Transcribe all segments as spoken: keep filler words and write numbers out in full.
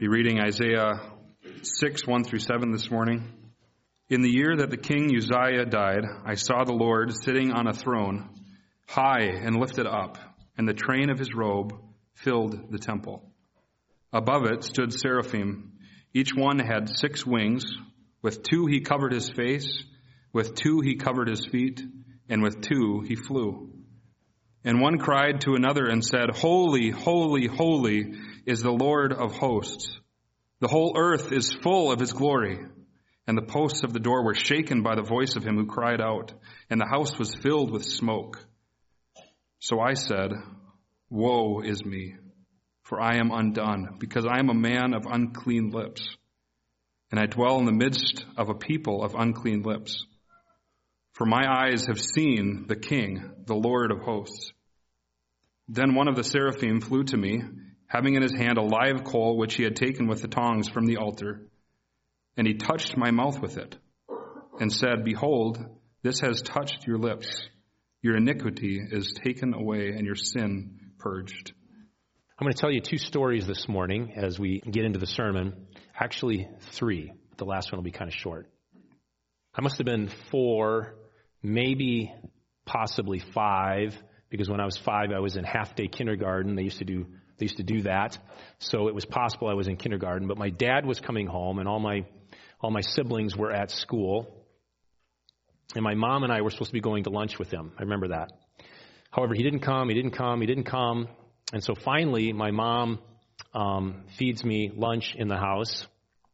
be reading Isaiah six, one through seven this morning. In the year that the king Uzziah died, I saw the Lord sitting on a throne, high and lifted up, and the train of his robe filled the temple. Above it stood seraphim. Each one had six wings. With two he covered his face, with two he covered his feet, and with two he flew. And one cried to another and said, Holy, holy, holy is the Lord of hosts. The whole earth is full of his glory. And the posts of the door were shaken by the voice of him who cried out, and the house was filled with smoke. So I said, Woe is me, for I am undone, because I am a man of unclean lips, and I dwell in the midst of a people of unclean lips. For my eyes have seen the King, the Lord of hosts. Then one of the seraphim flew to me, having in his hand a live coal which he had taken with the tongs from the altar. And he touched my mouth with it, and said, Behold, this has touched your lips. Your iniquity is taken away, and your sin purged. I'm going to tell you two stories this morning as we get into the sermon. Actually, three. The last one will be kind of short. I must have been four, maybe possibly five, because when I was five, I was in half-day kindergarten. They used to do they used to do that, so it was possible I was in kindergarten. But my dad was coming home, and all my all my siblings were at school, and my mom and I were supposed to be going to lunch with him. I remember that. However, he didn't come. He didn't come. He didn't come. And so finally, my mom um, feeds me lunch in the house.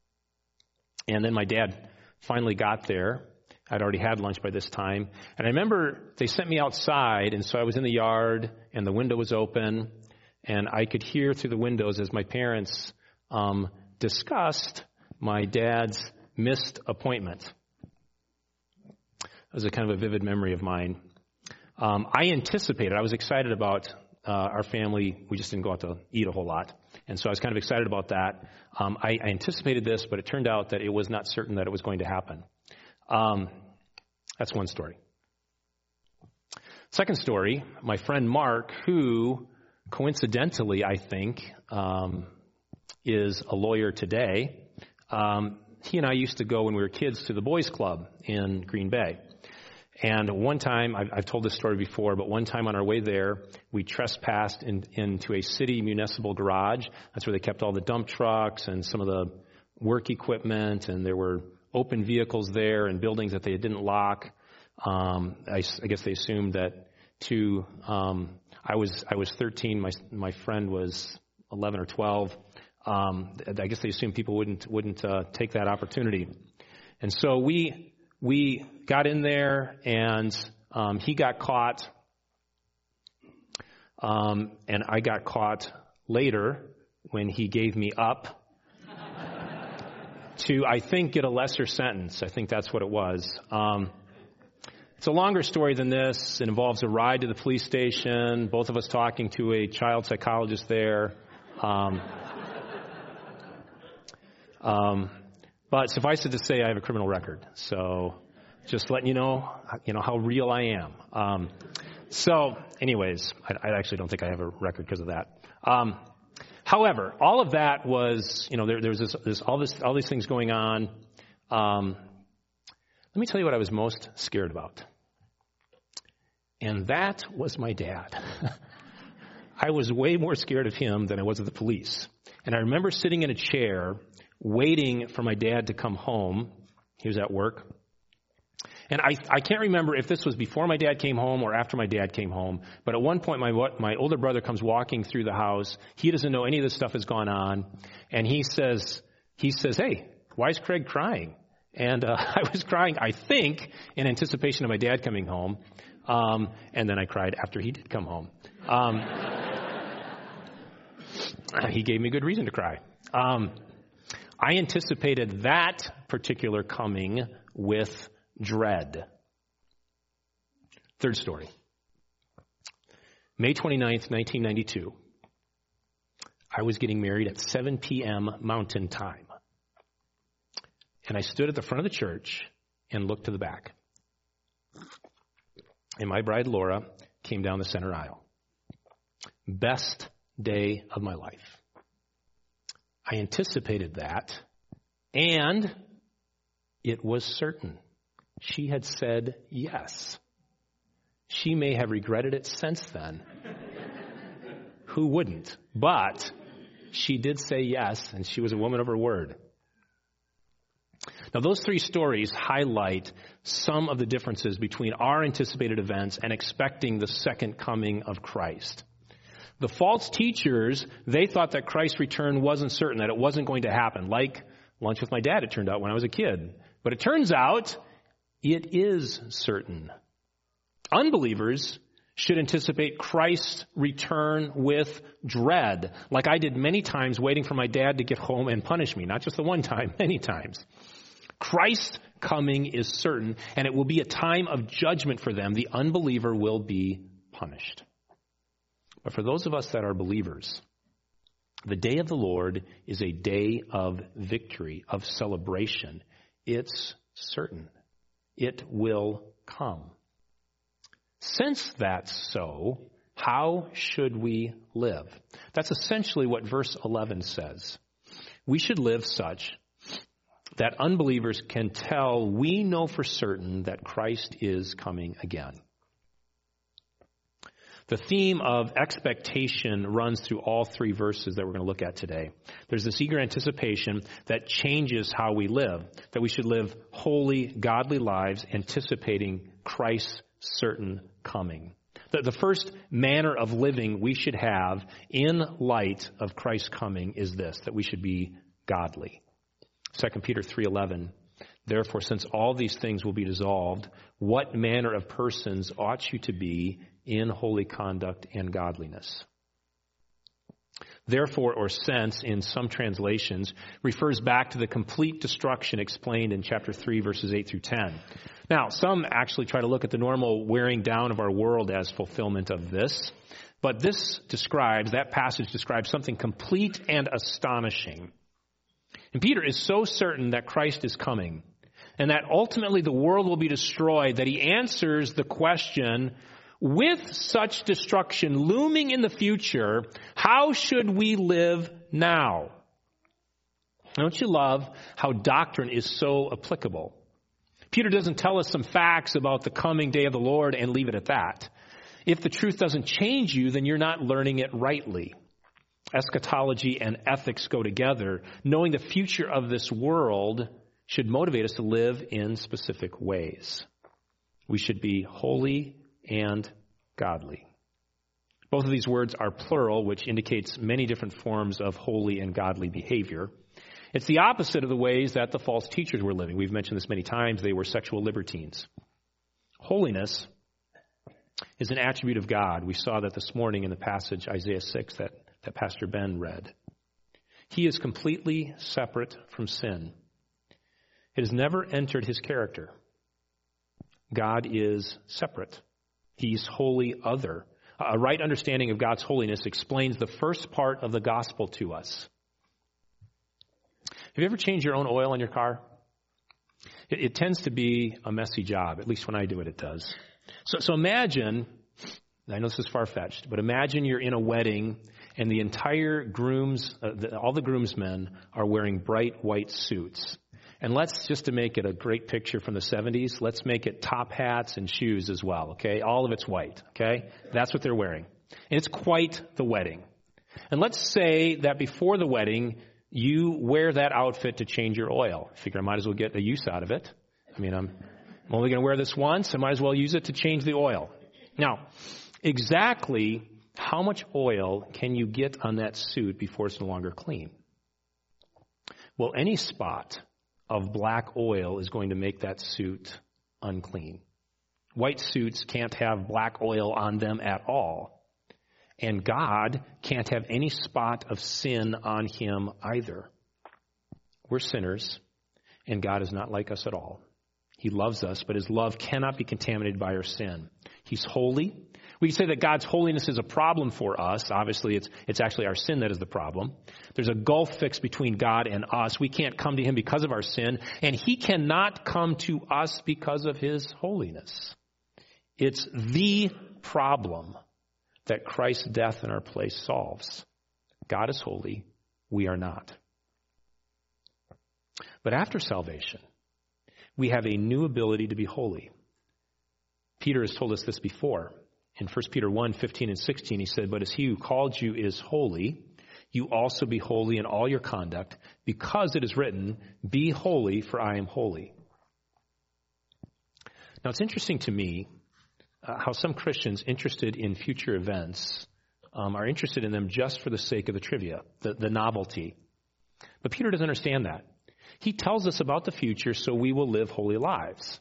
And then my dad finally got there. I'd already had lunch by this time. And I remember they sent me outside, and so I was in the yard, and the window was open, and I could hear through the windows as my parents um, discussed my dad's missed appointment. It was a kind of a vivid memory of mine. Um, I anticipated, I was excited about uh, our family. We just didn't go out to eat a whole lot. And so I was kind of excited about that. Um, I, I anticipated this, but it turned out that it was not certain that it was going to happen. Um, that's one story. Second story, my friend Mark, who coincidentally, I think, um, is a lawyer today. Um, he and I used to go when we were kids to the boys club in Green Bay. And one time, I've, I've told this story before, but one time on our way there, we trespassed in, into a city municipal garage. That's where they kept all the dump trucks and some of the work equipment, and there were open vehicles there and buildings that they didn't lock. Um, I, I guess they assumed that to, um, I was, I was thirteen, my, my friend was eleven or twelve. Um, I guess they assumed people wouldn't, wouldn't, uh, take that opportunity. And so we, we got in there, and, um, he got caught, um, and I got caught later when he gave me up to, I think, get a lesser sentence. I think that's what it was. Um, it's a longer story than this. It involves a ride to the police station, both of us talking to a child psychologist there. Um, um, but suffice it to say, I have a criminal record. So just letting you know, you know, how real I am. Um, so anyways, I, I actually don't think I have a record because of that. Um, However, all of that was, you know, there, there was this, this, all this, all these things going on. Um, let me tell you what I was most scared about. And that was my dad. I was way more scared of him than I was of the police. And I remember sitting in a chair waiting for my dad to come home. He was at work. And I, I can't remember if this was before my dad came home or after my dad came home, but at one point my my older brother comes walking through the house. He doesn't know any of this stuff has gone on, and he says, he says, "Hey, why is Craig crying?" And uh, I was crying, I think, in anticipation of my dad coming home, um, and then I cried after he did come home. Um, he gave me good reason to cry. Um, I anticipated that particular coming with dread. Third story. May twenty-ninth, nineteen ninety-two. I was getting married at seven p.m. Mountain Time. And I stood at the front of the church and looked to the back. And my bride, Laura, came down the center aisle. Best day of my life. I anticipated that, and it was certain. She had said yes. She may have regretted it since then. Who wouldn't? But she did say yes, and she was a woman of her word. Now, those three stories highlight some of the differences between our anticipated events and expecting the second coming of Christ. The false teachers, they thought that Christ's return wasn't certain, that it wasn't going to happen, like lunch with my dad, it turned out, when I was a kid. But it turns out it is certain. Unbelievers should anticipate Christ's return with dread, like I did many times waiting for my dad to get home and punish me. Not just the one time, many times. Christ's coming is certain, and it will be a time of judgment for them. The unbeliever will be punished. But for those of us that are believers, the day of the Lord is a day of victory, of celebration. It's certain. It will come. Since that's so, how should we live? That's essentially what verse eleven says. We should live such that unbelievers can tell we know for certain that Christ is coming again. The theme of expectation runs through all three verses that we're going to look at today. There's this eager anticipation that changes how we live, that we should live holy, godly lives anticipating Christ's certain coming. The, the first manner of living we should have in light of Christ's coming is this, that we should be godly. Second Peter three eleven, therefore, since all these things will be dissolved, what manner of persons ought you to be in holy conduct and godliness? Therefore, or since, in some translations, refers back to the complete destruction explained in chapter three, verses eight through ten. Now, some actually try to look at the normal wearing down of our world as fulfillment of this, but this describes, that passage describes something complete and astonishing. And Peter is so certain that Christ is coming, and that ultimately the world will be destroyed, that he answers the question, with such destruction looming in the future, how should we live now? Don't you love how doctrine is so applicable? Peter doesn't tell us some facts about the coming day of the Lord and leave it at that. If the truth doesn't change you, then you're not learning it rightly. Eschatology and ethics go together. Knowing the future of this world should motivate us to live in specific ways. We should be holy and godly. Both of these words are plural, which indicates many different forms of holy and godly behavior. It's the opposite of the ways that the false teachers were living. We've mentioned this many times. They were sexual libertines. Holiness is an attribute of God. We saw that this morning in the passage, Isaiah six, that, that Pastor Ben read. He is completely separate from sin. It has never entered his character. God is separate. He's wholly other. A right understanding of God's holiness explains the first part of the gospel to us. Have you ever changed your own oil on your car? It, it tends to be a messy job. At least when I do it, it does. So, so imagine, I know this is far-fetched, but imagine you're in a wedding and the entire grooms, uh, the, all the groomsmen are wearing bright white suits. And let's, just to make it a great picture from the seventies, let's make it top hats and shoes as well, okay? All of it's white, okay? That's what they're wearing. And it's quite the wedding. And let's say that before the wedding, you wear that outfit to change your oil. I figure I might as well get a use out of it. I mean, I'm only going to wear this once. I might as well use it to change the oil. Now, exactly how much oil can you get on that suit before it's no longer clean? Well, any spot of black oil is going to make that suit unclean. White suits can't have black oil on them at all. And God can't have any spot of sin on him either. We're sinners, and God is not like us at all. He loves us, but his love cannot be contaminated by our sin. He's holy. We can say that God's holiness is a problem for us. Obviously, it's it's actually our sin that is the problem. There's a gulf fixed between God and us. We can't come to him because of our sin, and he cannot come to us because of his holiness. It's the problem that Christ's death in our place solves. God is holy. We are not. But after salvation, we have a new ability to be holy. Peter has told us this before. In First Peter one, fifteen and sixteen, he said, "But as he who called you is holy, you also be holy in all your conduct, because it is written, 'Be holy, for I am holy.'" Now, it's interesting to me uh, how some Christians interested in future events um, are interested in them just for the sake of the trivia, the, the novelty. But Peter doesn't understand that. He tells us about the future so we will live holy lives.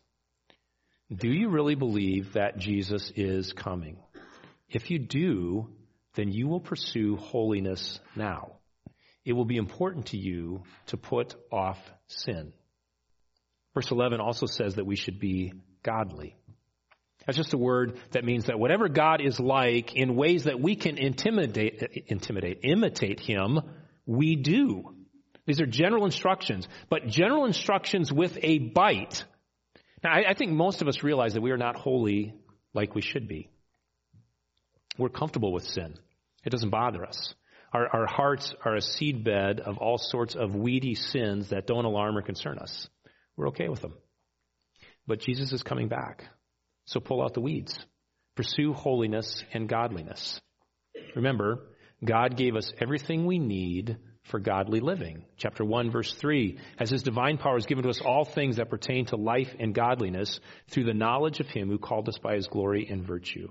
Do you really believe that Jesus is coming? If you do, then you will pursue holiness now. It will be important to you to put off sin. Verse eleven also says that we should be godly. That's just a word that means that whatever God is like in ways that we can intimidate, intimidate, imitate him, we do. These are general instructions, but general instructions with a bite. Now, I, I think most of us realize that we are not holy like we should be. We're comfortable with sin. It doesn't bother us. Our, our hearts are a seedbed of all sorts of weedy sins that don't alarm or concern us. We're okay with them. But Jesus is coming back. So pull out the weeds. Pursue holiness and godliness. Remember, God gave us everything we need for godly living. Chapter one, verse three, "As his divine power has given to us all things that pertain to life and godliness through the knowledge of him who called us by his glory and virtue."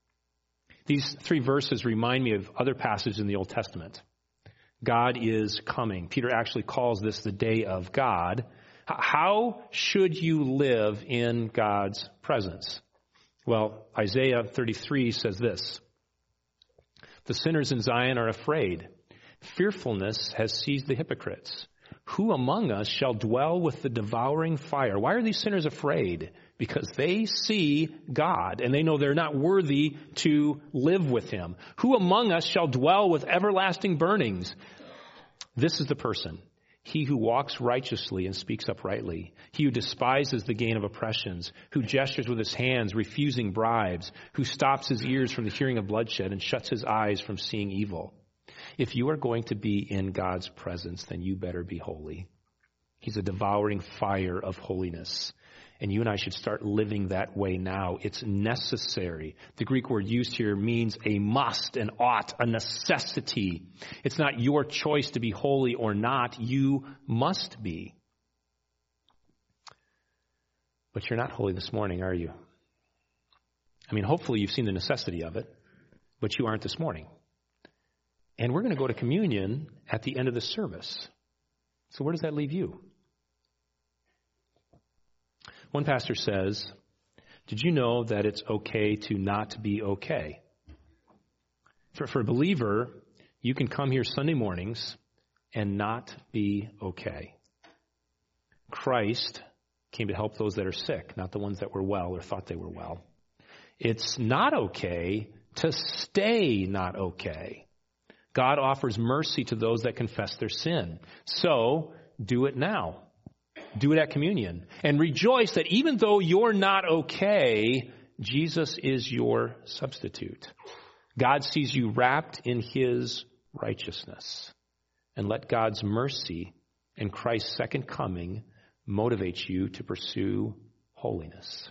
These three verses remind me of other passages in the Old Testament. God is coming. Peter actually calls this the day of God. How should you live in God's presence? Well, Isaiah thirty-three says this, "The sinners in Zion are afraid. Fearfulness has seized the hypocrites. Who among us shall dwell with the devouring fire?" Why are these sinners afraid? Because they see God and they know they're not worthy to live with him. "Who among us shall dwell with everlasting burnings?" This is the person. He who walks righteously and speaks uprightly. He who despises the gain of oppressions, who gestures with his hands, refusing bribes, who stops his ears from the hearing of bloodshed and shuts his eyes from seeing evil. If you are going to be in God's presence, then you better be holy. He's a devouring fire of holiness. And you and I should start living that way now. It's necessary. The Greek word used here means a must, an ought, a necessity. It's not your choice to be holy or not. You must be. But you're not holy this morning, are you? I mean, hopefully you've seen the necessity of it, but you aren't this morning. And we're going to go to communion at the end of the service. So where does that leave you? One pastor says, "Did you know that it's okay to not be okay?" For, for a believer, you can come here Sunday mornings and not be okay. Christ came to help those that are sick, not the ones that were well or thought they were well. It's not okay to stay not okay. God offers mercy to those that confess their sin. So do it now. Do it at communion. And rejoice that even though you're not okay, Jesus is your substitute. God sees you wrapped in his righteousness. And let God's mercy and Christ's second coming motivate you to pursue holiness.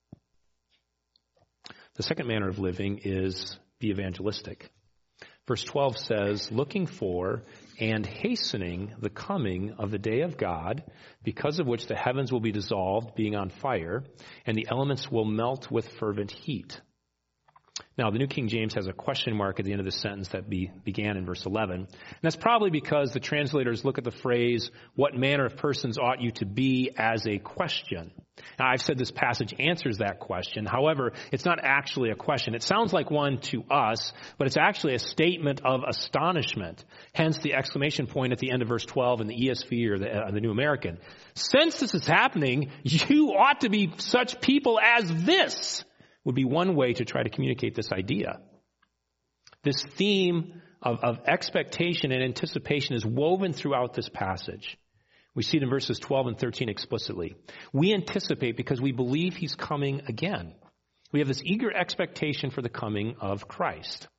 The second manner of living is be evangelistic. Verse twelve says, "Looking for and hastening the coming of the day of God, because of which the heavens will be dissolved, being on fire, and the elements will melt with fervent heat." Now, the New King James has a question mark at the end of the sentence that be, began in verse eleven. And that's probably because the translators look at the phrase, "What manner of persons ought you to be?" as a question. Now, I've said this passage answers that question. However, it's not actually a question. It sounds like one to us, but it's actually a statement of astonishment. Hence the exclamation point at the end of verse twelve in the E S V or the, uh, the New American. Since this is happening, you ought to be such people as this, would be one way to try to communicate this idea. This theme of, of expectation and anticipation is woven throughout this passage. We see it in verses twelve and thirteen explicitly. We anticipate because we believe he's coming again. We have this eager expectation for the coming of Christ.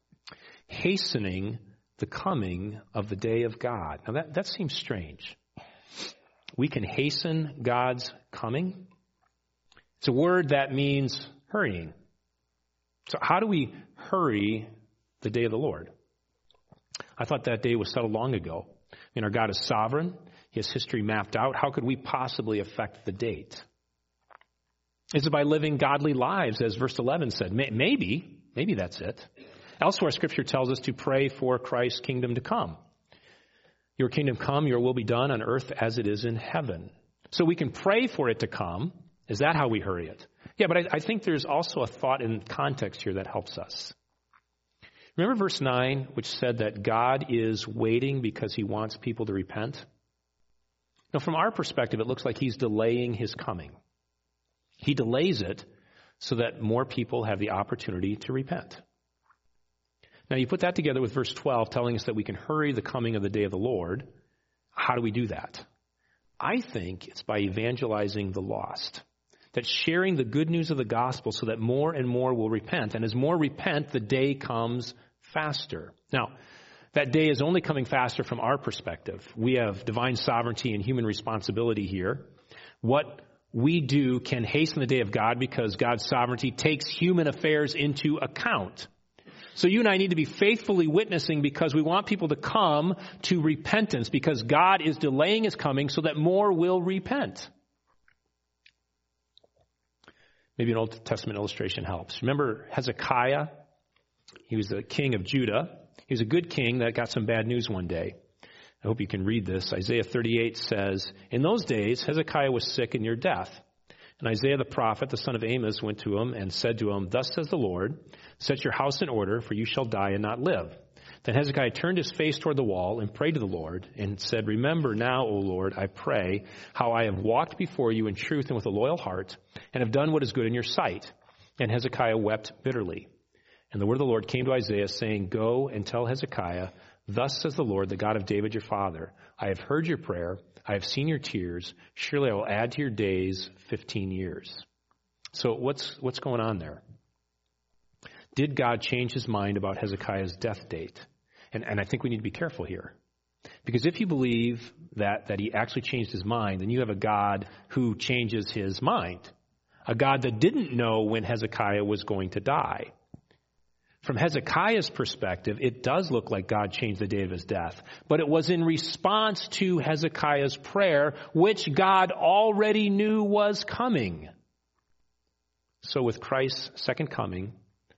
Hastening the coming of the day of God. Now that, that seems strange. We can hasten God's coming. It's a word that means hurrying. So how do we hurry the day of the Lord? I thought that day was settled long ago. I mean, our God is sovereign. He has history mapped out. How could we possibly affect the date? Is it by living godly lives, as verse eleven said? Maybe. Maybe that's it. Elsewhere, Scripture tells us to pray for Christ's kingdom to come. Your kingdom come, your will be done on earth as it is in heaven. So we can pray for it to come. Is that how we hurry it? Yeah, but I, I think there's also a thought in context here that helps us. Remember verse nine, which said that God is waiting because he wants people to repent? Now, from our perspective, it looks like he's delaying his coming. He delays it so that more people have the opportunity to repent. Now, you put that together with verse twelve telling us that we can hurry the coming of the day of the Lord. How do we do that? I think it's by evangelizing the lost. That sharing the good news of the gospel so that more and more will repent. And as more repent, the day comes faster. Now, that day is only coming faster from our perspective. We have divine sovereignty and human responsibility here. What we do can hasten the day of God because God's sovereignty takes human affairs into account. So you and I need to be faithfully witnessing because we want people to come to repentance because God is delaying his coming so that more will repent. Maybe an Old Testament illustration helps. Remember Hezekiah? He was the king of Judah. He was a good king that got some bad news one day. I hope you can read this. Isaiah thirty-eight says, "In those days Hezekiah was sick and near death. And Isaiah the prophet, the son of Amos, went to him and said to him, 'Thus says the Lord, set your house in order, for you shall die and not live.' Then Hezekiah turned his face toward the wall and prayed to the Lord and said, 'Remember now, O Lord, I pray, how I have walked before you in truth and with a loyal heart, and have done what is good in your sight.' And Hezekiah wept bitterly. And the word of the Lord came to Isaiah, saying, 'Go and tell Hezekiah, thus says the Lord, the God of David your father, I have heard your prayer, I have seen your tears. Surely I will add to your days fifteen years.'" So what's what's going on there? Did God change his mind about Hezekiah's death date? And, and I think we need to be careful here. Because if you believe that, that he actually changed his mind, then you have a God who changes his mind. A God that didn't know when Hezekiah was going to die. From Hezekiah's perspective, it does look like God changed the day of his death. But it was in response to Hezekiah's prayer, which God already knew was coming. So with Christ's second coming,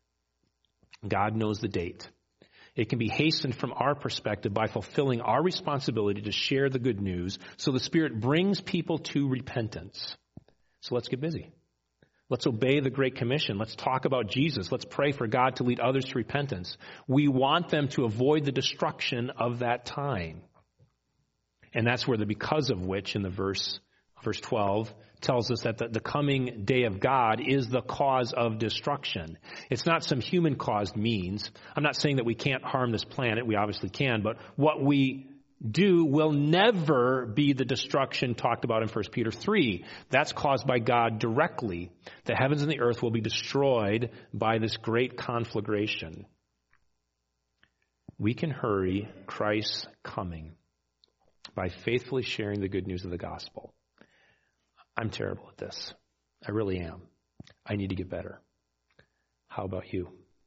God knows the date. It can be hastened from our perspective by fulfilling our responsibility to share the good news so the Spirit brings people to repentance. So let's get busy. Let's obey the Great Commission. Let's talk about Jesus. Let's pray for God to lead others to repentance. We want them to avoid the destruction of that time. And that's where the because of which in the verse, verse twelve, tells us that the, the coming day of God is the cause of destruction. It's not some human-caused means. I'm not saying that we can't harm this planet. We obviously can. But what we do will never be the destruction talked about in First Peter three. That's caused by God directly. The heavens and the earth will be destroyed by this great conflagration. We can hurry Christ's coming by faithfully sharing the good news of the gospel. I'm terrible at this. I really am. I need to get better. How about you?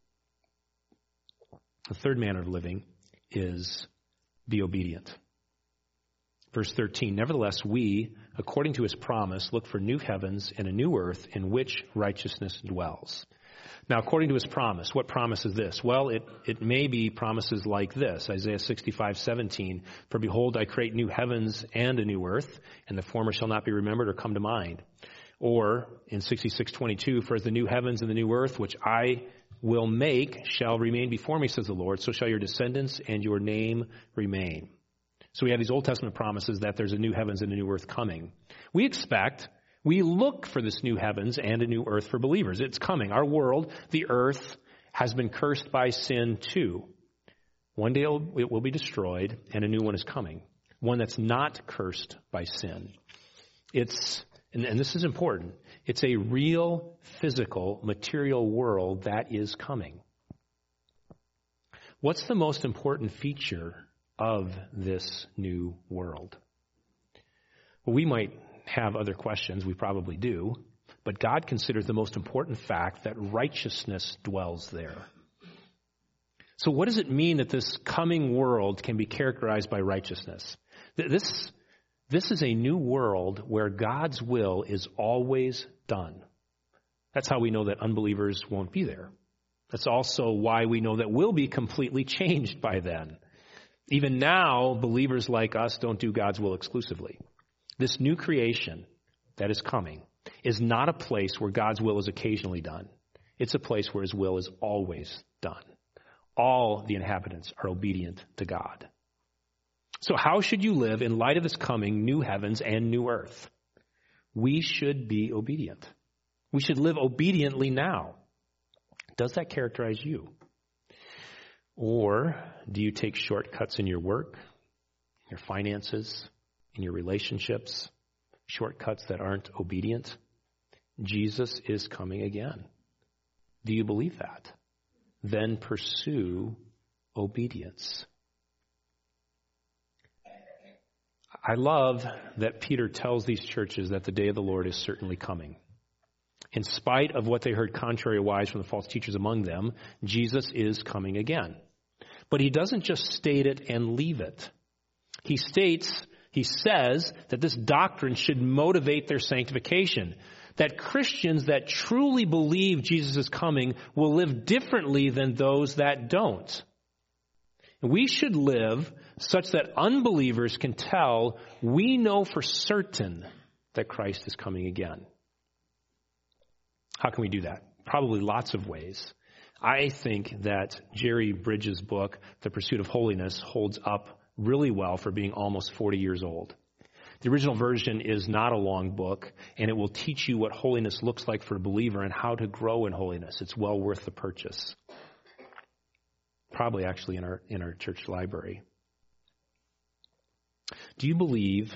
The third manner of living is be obedient. Verse thirteen, "Nevertheless, we, according to his promise, look for new heavens and a new earth in which righteousness dwells." Now, according to his promise, what promise is this? Well, it, it may be promises like this. Isaiah sixty-five seventeen, "For behold, I create new heavens and a new earth, and the former shall not be remembered or come to mind." Or in sixty-six twenty-two, "For as the new heavens and the new earth, which I will make, shall remain before me, says the Lord, so shall your descendants and your name remain." So we have these Old Testament promises that there's a new heavens and a new earth coming. We expect, we look for this new heavens and a new earth for believers. It's coming. Our world, the earth, has been cursed by sin too. One day it will be destroyed and a new one is coming. One that's not cursed by sin. It's, and, and this is important, it's a real, physical, material world that is coming. What's the most important feature of this new world? Well, we might have other questions. We probably do. But God considers the most important fact that righteousness dwells there. So what does it mean that this coming world can be characterized by righteousness? This, this is a new world where God's will is always done. That's how we know that unbelievers won't be there. That's also why we know that we'll be completely changed by then. Even now, believers like us don't do God's will exclusively. This new creation that is coming is not a place where God's will is occasionally done. It's a place where his will is always done. All the inhabitants are obedient to God. So how should you live in light of this coming new heavens and new earth? We should be obedient. We should live obediently now. Does that characterize you? Or do you take shortcuts in your work, your finances, in your relationships, shortcuts that aren't obedient? Jesus is coming again. Do you believe that? Then pursue obedience. I love that Peter tells these churches that the day of the Lord is certainly coming. In spite of what they heard contrary-wise from the false teachers among them, Jesus is coming again. But he doesn't just state it and leave it. He states, he says that this doctrine should motivate their sanctification, that Christians that truly believe Jesus is coming will live differently than those that don't. We should live such that unbelievers can tell we know for certain that Christ is coming again. How can we do that? Probably lots of ways. I think that Jerry Bridges' book, The Pursuit of Holiness, holds up really well for being almost forty years old. The original version is not a long book, and it will teach you what holiness looks like for a believer and how to grow in holiness. It's well worth the purchase. Probably actually in our in our church library. Do you believe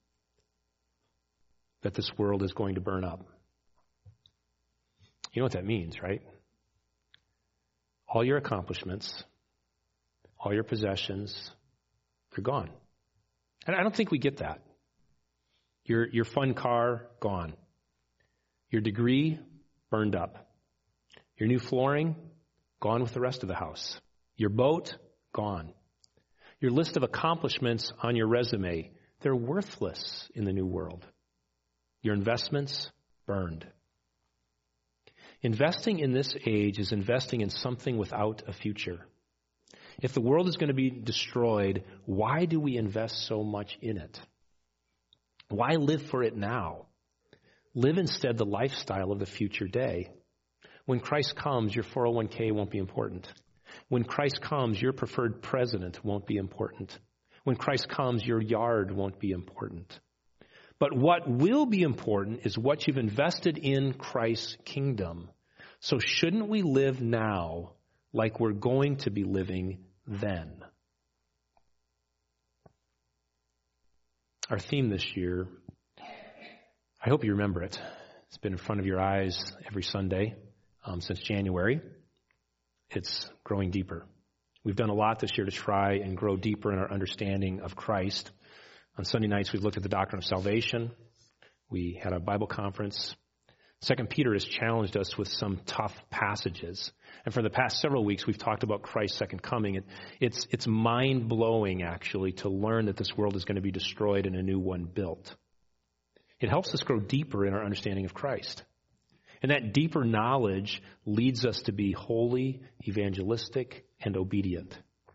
that this world is going to burn up? You know what that means, right? All your accomplishments, all your possessions, they're gone. And I don't think we get that. Your your fun car, gone. Your degree, burned up. Your new flooring, gone with the rest of the house. Your boat, gone. Your list of accomplishments on your resume, they're worthless in the new world. Your investments, burned. Investing in this age is investing in something without a future. If the world is going to be destroyed, why do we invest so much in it? Why live for it now? Live instead the lifestyle of the future day. When Christ comes, your four oh one k won't be important. When Christ comes, your preferred president won't be important. When Christ comes, your yard won't be important. But what will be important is what you've invested in Christ's kingdom. So shouldn't we live now like we're going to be living then? Our theme this year, I hope you remember it. It's been in front of your eyes every Sunday um, since January. It's growing deeper. We've done a lot this year to try and grow deeper in our understanding of Christ. On Sunday nights, we've looked at the doctrine of salvation. We had a Bible conference. Second Peter has challenged us with some tough passages. And for the past several weeks, we've talked about Christ's second coming. It, it's, it's mind-blowing, actually, to learn that this world is going to be destroyed and a new one built. It helps us grow deeper in our understanding of Christ. And that deeper knowledge leads us to be holy, evangelistic, and obedient.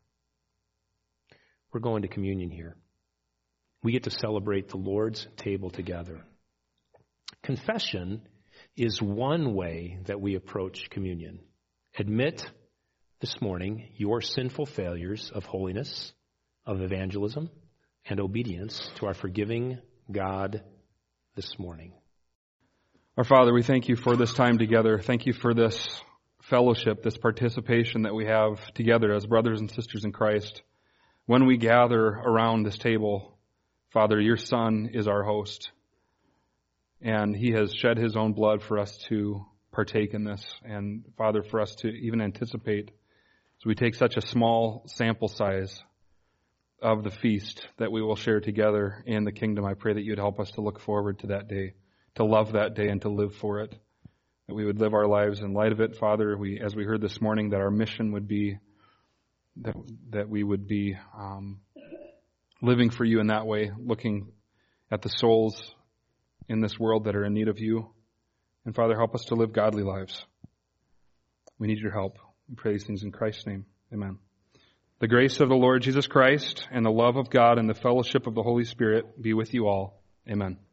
We're going to communion here. We get to celebrate the Lord's table together. Confession is one way that we approach communion. Admit this morning your sinful failures of holiness, of evangelism, and obedience to our forgiving God this morning. Our Father, we thank you for this time together. Thank you for this fellowship, this participation that we have together as brothers and sisters in Christ. When we gather around this table, Father, your Son is our host, and he has shed his own blood for us to partake in this, and Father, for us to even anticipate, as we take such a small sample size of the feast that we will share together in the kingdom. I pray that you'd help us to look forward to that day, to love that day and to live for it. That we would live our lives in light of it, Father. We, as we heard this morning, that our mission would be that that we would be um, living for you in that way, looking at the souls in this world that are in need of you. And Father, help us to live godly lives. We need your help. We pray these things in Christ's name. Amen. The grace of the Lord Jesus Christ and the love of God and the fellowship of the Holy Spirit be with you all. Amen.